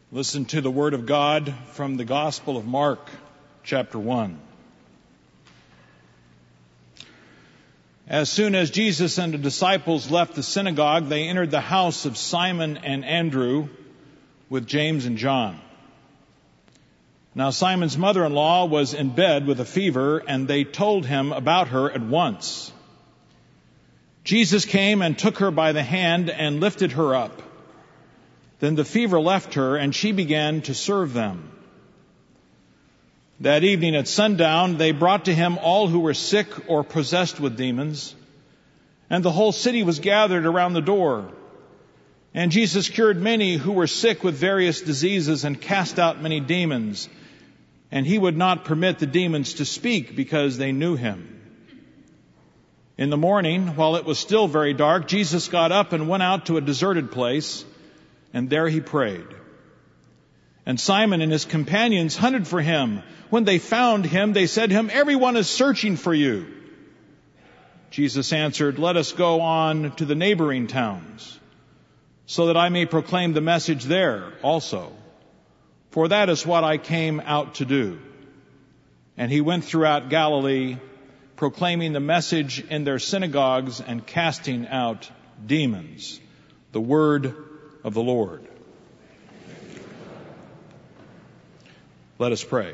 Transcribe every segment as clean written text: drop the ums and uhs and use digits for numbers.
Listen to the Word of God from the Gospel of Mark, chapter 1. As soon as Jesus and the disciples left the synagogue, they entered the house of Simon and Andrew with James and John. Now Simon's mother-in-law was in bed with a fever, and they told him about her at once. Jesus came and took her by the hand and lifted her up. Then the fever left her, and she began to serve them. That evening at sundown, they brought to him all who were sick or possessed with demons, and the whole city was gathered around the door. And Jesus cured many who were sick with various diseases and cast out many demons, and he would not permit the demons to speak because they knew him. In the morning, while it was still very dark, Jesus got up and went out to a deserted place, and there he prayed. And Simon and his companions hunted for him. When they found him, they said to him, "Everyone is searching for you." Jesus answered, "Let us go on to the neighboring towns, so that I may proclaim the message there also. For that is what I came out to do." And he went throughout Galilee, proclaiming the message in their synagogues and casting out demons. The word of the Lord. Let us pray.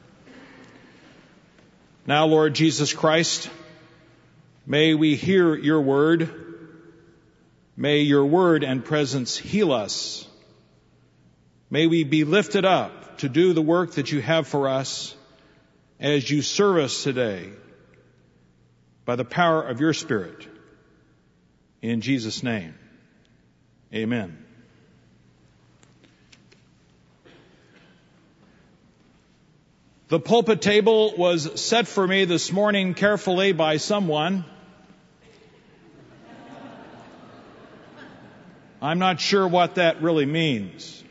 Now, Lord Jesus Christ, may we hear your word. May your word and presence heal us. May we be lifted up to do the work that you have for us as you serve us today by the power of your Spirit. In Jesus' name, amen. The pulpit table was set for me this morning carefully by someone. I'm not sure what that really means.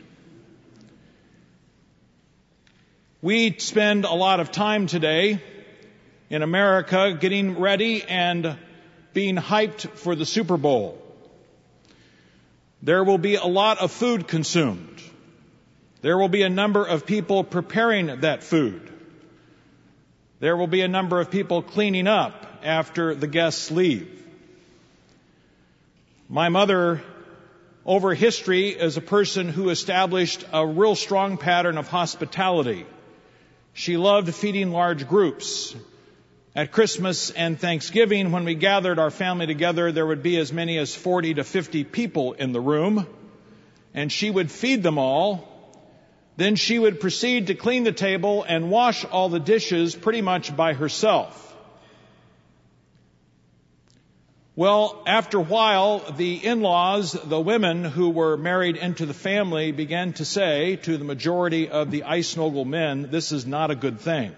We spend a lot of time today in America getting ready and being hyped for the Super Bowl. There will be a lot of food consumed. There will be a number of people preparing that food. There will be a number of people cleaning up after the guests leave. My mother, over history, is a person who established a real strong pattern of hospitality. She loved feeding large groups. At Christmas and Thanksgiving, when we gathered our family together, there would be as many as 40 to 50 people in the room, and she would feed them all. Then she would proceed to clean the table and wash all the dishes pretty much by herself. Well, after a while, the in-laws, the women who were married into the family, began to say to the majority of the Eisnogel men, "This is not a good thing."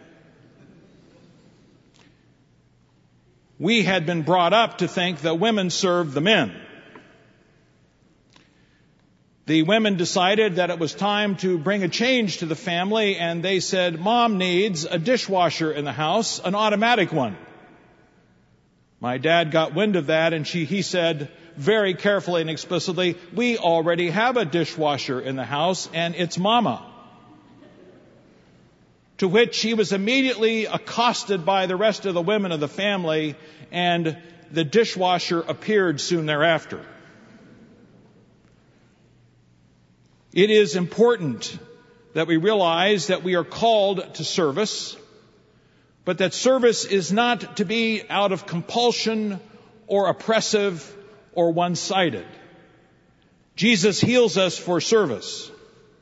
We had been brought up to think that women served the men. The women decided that it was time to bring a change to the family, and they said, "Mom needs a dishwasher in the house, an automatic one." My dad got wind of that, and he said very carefully and explicitly, "We already have a dishwasher in the house, and it's Mama." To which he was immediately accosted by the rest of the women of the family, and the dishwasher appeared soon thereafter. It is important that we realize that we are called to service, but that service is not to be out of compulsion or oppressive or one-sided. Jesus heals us for service.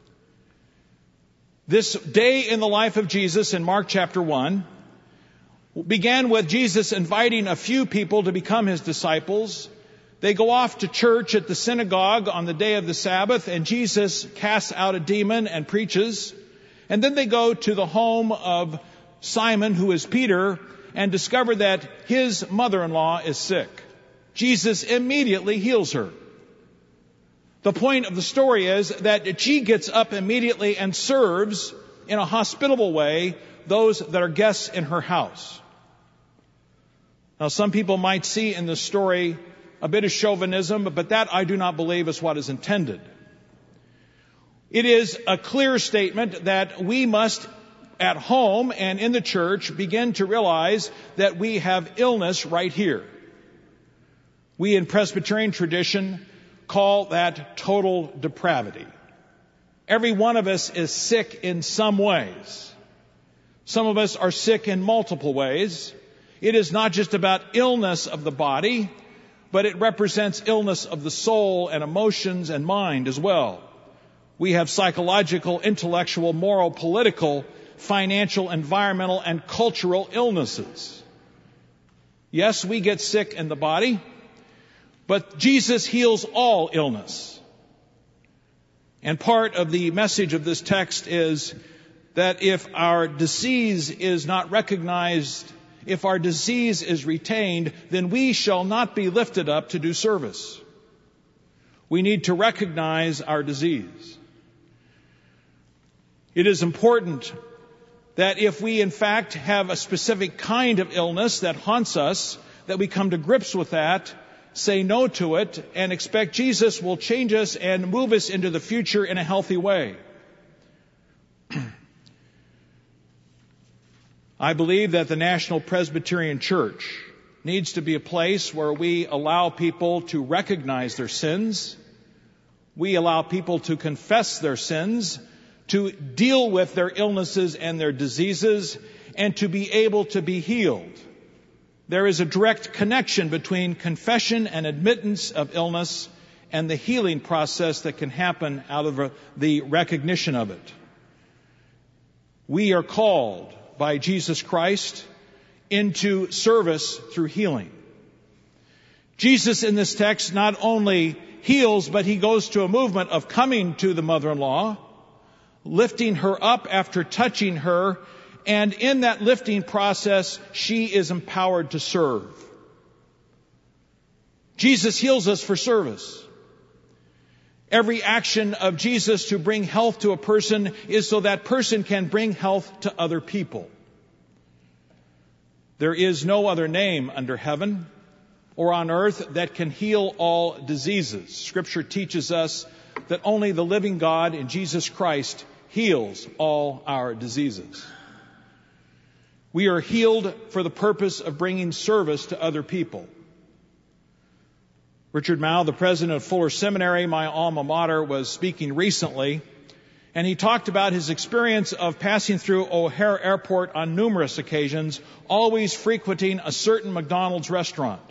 This day in the life of Jesus in Mark chapter 1 began with Jesus inviting a few people to become his disciples. They go off to church at the synagogue on the day of the Sabbath, and Jesus casts out a demon and preaches. And then they go to the home of Simon, who is Peter, and discover that his mother-in-law is sick. Jesus immediately heals her. The point of the story is that she gets up immediately and serves in a hospitable way those that are guests in her house. Now, some people might see in this story a bit of chauvinism, but that I do not believe is what is intended. It is a clear statement that we must, at home and in the church, begin to realize that we have illness right here. We in Presbyterian tradition call that total depravity. Every one of us is sick in some ways. Some of us are sick in multiple ways. It is not just about illness of the body, but it represents illness of the soul and emotions and mind as well. We have psychological, intellectual, moral, political, financial, environmental, and cultural illnesses. Yes, we get sick in the body, but Jesus heals all illness. And part of the message of this text is that if our disease is not recognized, if our disease is retained, then we shall not be lifted up to do service. We need to recognize our disease. It is important that if we in fact have a specific kind of illness that haunts us, that we come to grips with that, say no to it, and expect Jesus will change us and move us into the future in a healthy way. I believe that the National Presbyterian Church needs to be a place where we allow people to recognize their sins, we allow people to confess their sins, to deal with their illnesses and their diseases, and to be able to be healed. There is a direct connection between confession and admittance of illness and the healing process that can happen out of the recognition of it. We are called by Jesus Christ into service through healing. Jesus in this text not only heals, but he goes to a movement of coming to the mother-in-law, lifting her up after touching her, and in that lifting process, she is empowered to serve. Jesus heals us for service. Every action of Jesus to bring health to a person is so that person can bring health to other people. There is no other name under heaven or on earth that can heal all diseases. Scripture teaches us that only the living God in Jesus Christ heals all our diseases. We are healed for the purpose of bringing service to other people. Richard Mouw, the president of Fuller Seminary, my alma mater, was speaking recently, and he talked about his experience of passing through O'Hare Airport on numerous occasions, always frequenting a certain McDonald's restaurant.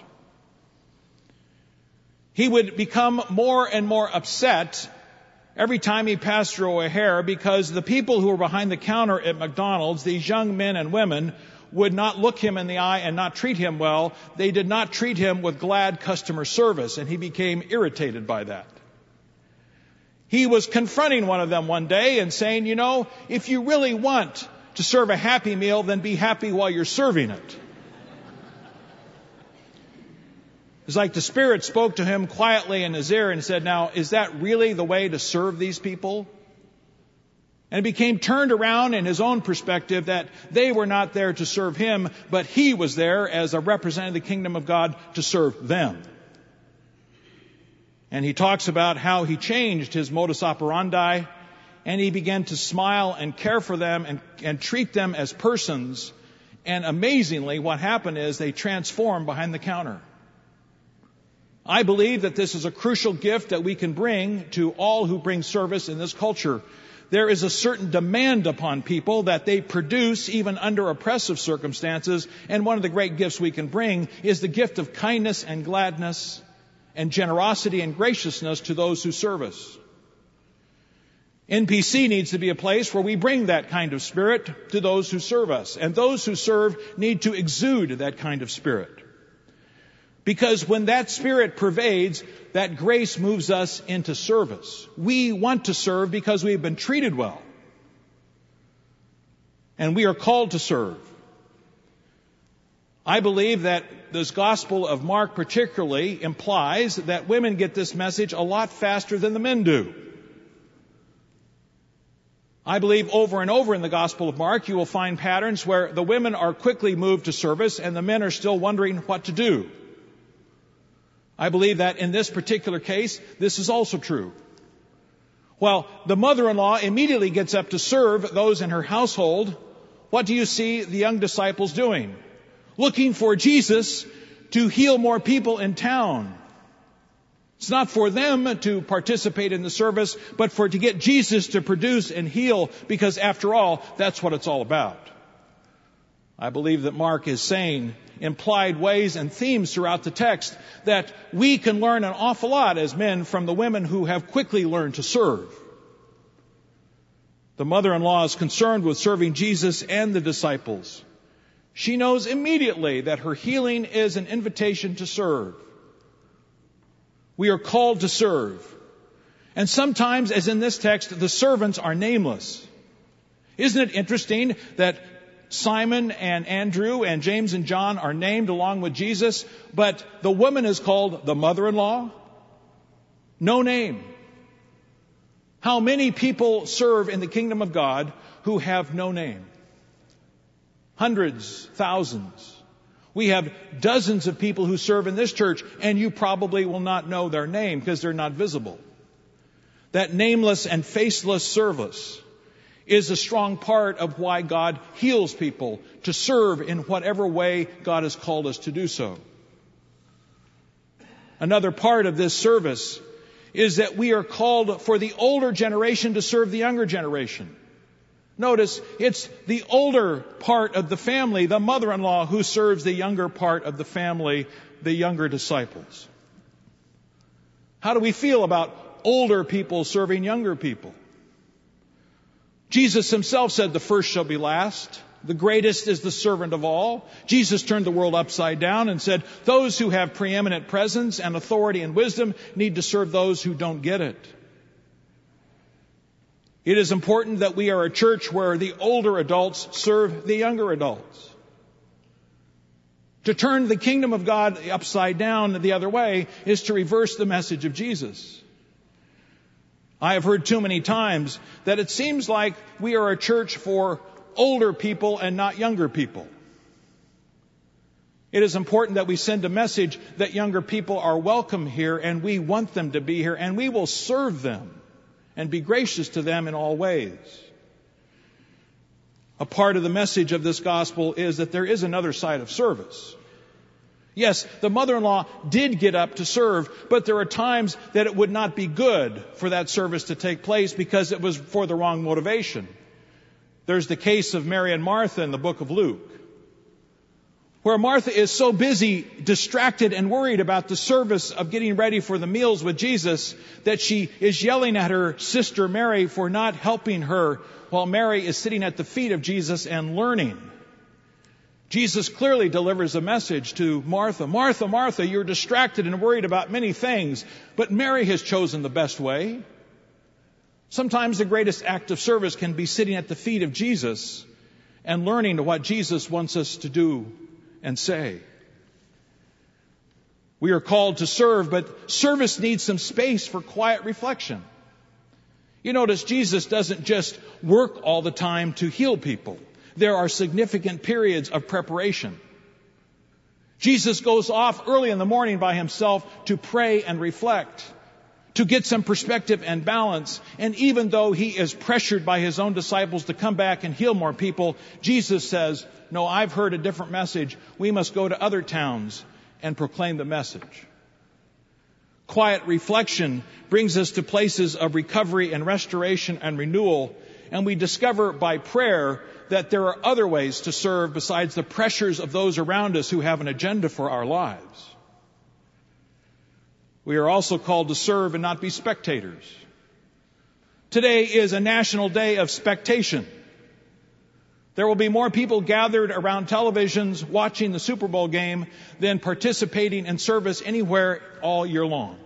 He would become more and more upset every time he passed through O'Hare because the people who were behind the counter at McDonald's, these young men and women, would not look him in the eye and not treat him well. They did not treat him with glad customer service, and he became irritated by that. He was confronting one of them one day and saying, you know, if you really want to serve a happy meal, then be happy while you're serving it. It's like the Spirit spoke to him quietly in his ear and said, now, is that really the way to serve these people? And it became turned around in his own perspective that they were not there to serve him, but he was there as a representative of the kingdom of God to serve them. And he talks about how he changed his modus operandi, and he began to smile and care for them and treat them as persons. And amazingly, what happened is they transformed behind the counter. I believe that this is a crucial gift that we can bring to all who bring service in this culture. There is a certain demand upon people that they produce even under oppressive circumstances, and one of the great gifts we can bring is the gift of kindness and gladness and generosity and graciousness to those who serve us. NPC needs to be a place where we bring that kind of spirit to those who serve us, and those who serve need to exude that kind of spirit. Because when that spirit pervades, that grace moves us into service. We want to serve because we've been treated well. And we are called to serve. I believe that this Gospel of Mark particularly implies that women get this message a lot faster than the men do. I believe over and over in the Gospel of Mark, you will find patterns where the women are quickly moved to service and the men are still wondering what to do. I believe that in this particular case, this is also true. While the mother-in-law immediately gets up to serve those in her household, what do you see the young disciples doing? Looking for Jesus to heal more people in town. It's not for them to participate in the service, but to get Jesus to produce and heal, because after all, that's what it's all about. I believe that Mark is saying implied ways and themes throughout the text that we can learn an awful lot as men from the women who have quickly learned to serve. The mother-in-law is concerned with serving Jesus and the disciples. She knows immediately that her healing is an invitation to serve. We are called to serve. And sometimes, as in this text, the servants are nameless. Isn't it interesting that Simon and Andrew and James and John are named along with Jesus, but the woman is called the mother-in-law? No name. How many people serve in the kingdom of God who have no name? Hundreds, thousands. We have dozens of people who serve in this church, and you probably will not know their name because they're not visible. That nameless and faceless service is a strong part of why God heals people, to serve in whatever way God has called us to do so. Another part of this service is that we are called for the older generation to serve the younger generation. Notice, it's the older part of the family, the mother-in-law, who serves the younger part of the family, the younger disciples. How do we feel about older people serving younger people? Jesus himself said, the first shall be last. The greatest is the servant of all. Jesus turned the world upside down and said, those who have preeminent presence and authority and wisdom need to serve those who don't get it. It is important that we are a church where the older adults serve the younger adults. To turn the kingdom of God upside down the other way is to reverse the message of Jesus. I have heard too many times that it seems like we are a church for older people and not younger people. It is important that we send a message that younger people are welcome here and we want them to be here and we will serve them and be gracious to them in all ways. A part of the message of this gospel is that there is another side of service. Yes, the mother-in-law did get up to serve, but there are times that it would not be good for that service to take place because it was for the wrong motivation. There's the case of Mary and Martha in the book of Luke, where Martha is so busy, distracted, and worried about the service of getting ready for the meals with Jesus that she is yelling at her sister Mary for not helping her while Mary is sitting at the feet of Jesus and learning. Jesus clearly delivers a message to Martha. Martha, Martha, you're distracted and worried about many things, but Mary has chosen the best way. Sometimes the greatest act of service can be sitting at the feet of Jesus and learning what Jesus wants us to do and say. We are called to serve, but service needs some space for quiet reflection. You notice Jesus doesn't just work all the time to heal people. There are significant periods of preparation. Jesus goes off early in the morning by himself to pray and reflect, to get some perspective and balance. And even though he is pressured by his own disciples to come back and heal more people, Jesus says, no, I've heard a different message. We must go to other towns and proclaim the message. Quiet reflection brings us to places of recovery and restoration and renewal. And we discover by prayer that there are other ways to serve besides the pressures of those around us who have an agenda for our lives. We are also called to serve and not be spectators. Today is a national day of spectation. There will be more people gathered around televisions watching the Super Bowl game than participating in service anywhere all year long.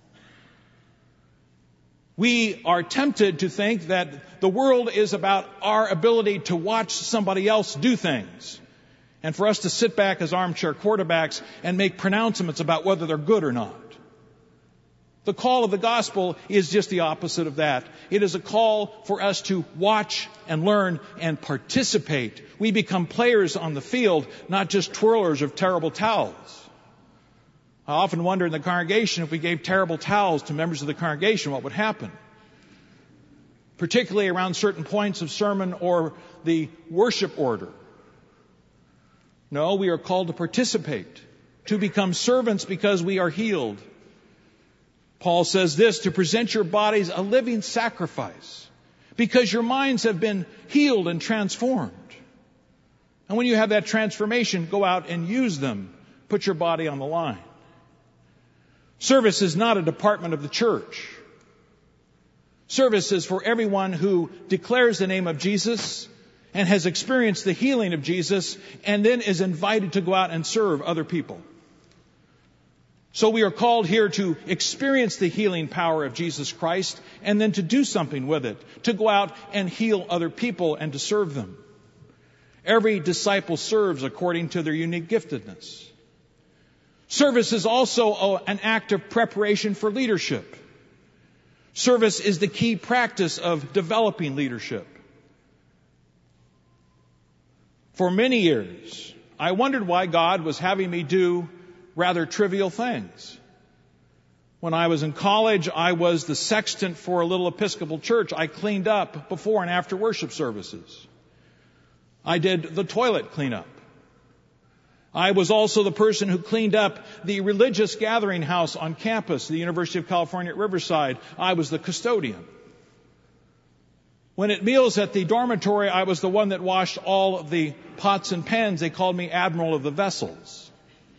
We are tempted to think that the world is about our ability to watch somebody else do things, and for us to sit back as armchair quarterbacks and make pronouncements about whether they're good or not. The call of the gospel is just the opposite of that. It is a call for us to watch and learn and participate. We become players on the field, not just twirlers of terrible towels. I often wonder in the congregation, if we gave terrible towels to members of the congregation, what would happen? particularly around certain points of sermon or the worship order. No, we are called to participate, to become servants because we are healed. Paul says this, to present your bodies a living sacrifice, because your minds have been healed and transformed. And when you have that transformation, go out and use them. Put your body on the line. Service is not a department of the church. Service is for everyone who declares the name of Jesus and has experienced the healing of Jesus and then is invited to go out and serve other people. So we are called here to experience the healing power of Jesus Christ and then to do something with it, to go out and heal other people and to serve them. Every disciple serves according to their unique giftedness. Service is also an act of preparation for leadership. Service is the key practice of developing leadership. For many years, I wondered why God was having me do rather trivial things. When I was in college, I was the sexton for a little Episcopal church. I cleaned up before and after worship services. I did the toilet cleanup. I was also the person who cleaned up the religious gathering house on campus, the University of California at Riverside. I was the custodian. When at meals at the dormitory, I was the one that washed all of the pots and pans. They called me Admiral of the Vessels.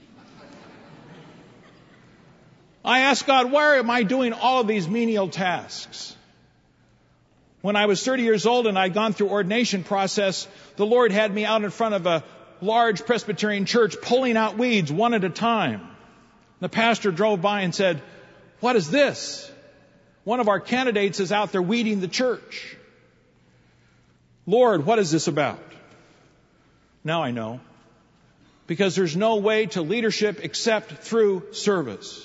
I asked God, why am I doing all of these menial tasks? When I was 30 years old and I'd gone through ordination process, the Lord had me out in front of a large Presbyterian church pulling out weeds one at a time. The pastor drove by and said, "What is this? One of our candidates is out there weeding the church." Lord, what is this about? Now I know. Because there's no way to leadership except through service.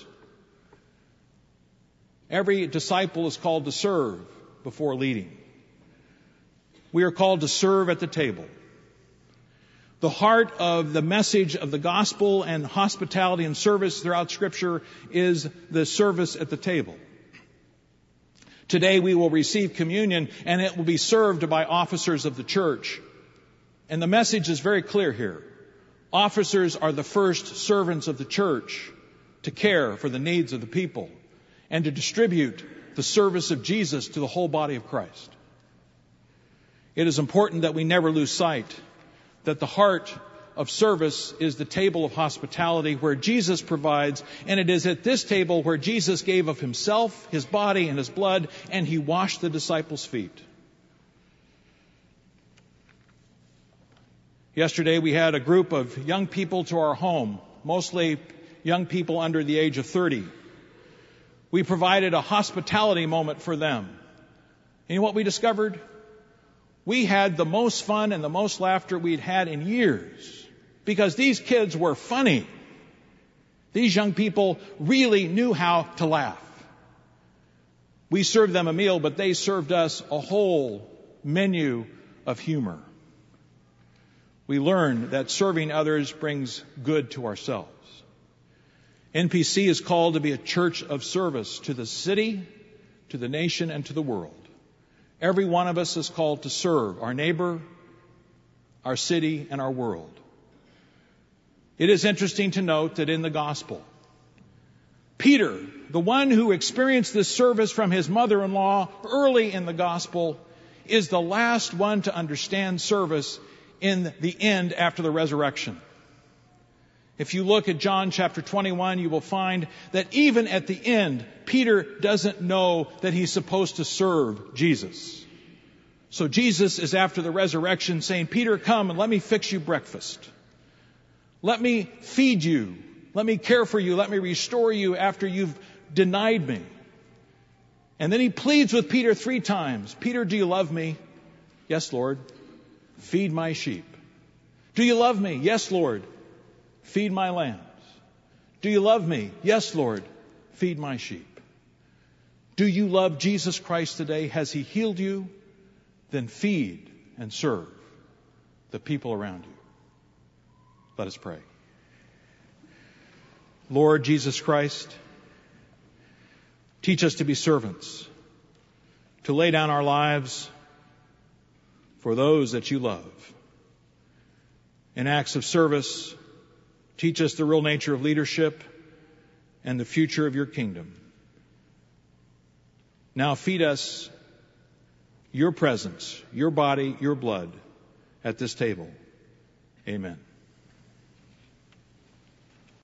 Every disciple is called to serve before leading. We are called to serve at the table. The heart of the message of the gospel and hospitality and service throughout Scripture is the service at the table. Today we will receive communion and it will be served by officers of the church. And the message is very clear here. Officers are the first servants of the church to care for the needs of the people and to distribute the service of Jesus to the whole body of Christ. It is important that we never lose sight that the heart of service is the table of hospitality where Jesus provides, and it is at this table where Jesus gave of himself, his body, and his blood, and he washed the disciples' feet. Yesterday we had a group of young people to our home, mostly young people under the age of 30. We provided a hospitality moment for them. And you know what we discovered? We had the most fun and the most laughter we'd had in years because these kids were funny. These young people really knew how to laugh. We served them a meal, but they served us a whole menu of humor. We learned that serving others brings good to ourselves. NPC is called to be a church of service to the city, to the nation, and to the world. Every one of us is called to serve our neighbor, our city, and our world. It is interesting to note that in the gospel, Peter, the one who experienced this service from his mother-in-law early in the gospel, is the last one to understand service in the end after the resurrection. If you look at John chapter 21, you will find that even at the end, Peter doesn't know that he's supposed to serve Jesus. So Jesus is after the resurrection saying, "Peter, come and let me fix you breakfast. Let me feed you. Let me care for you. Let me restore you after you've denied me." And then he pleads with Peter 3 times. "Peter, do you love me?" "Yes, Lord." "Feed my sheep." "Do you love me?" "Yes, Lord." "Feed my lambs." "Do you love me?" "Yes, Lord." "Feed my sheep." Do you love Jesus Christ today? Has he healed you? Then feed and serve the people around you. Let us pray. Lord Jesus Christ, teach us to be servants, to lay down our lives for those that you love. In acts of service, teach us the real nature of leadership and the future of your kingdom. Now feed us your presence, your body, your blood at this table. Amen.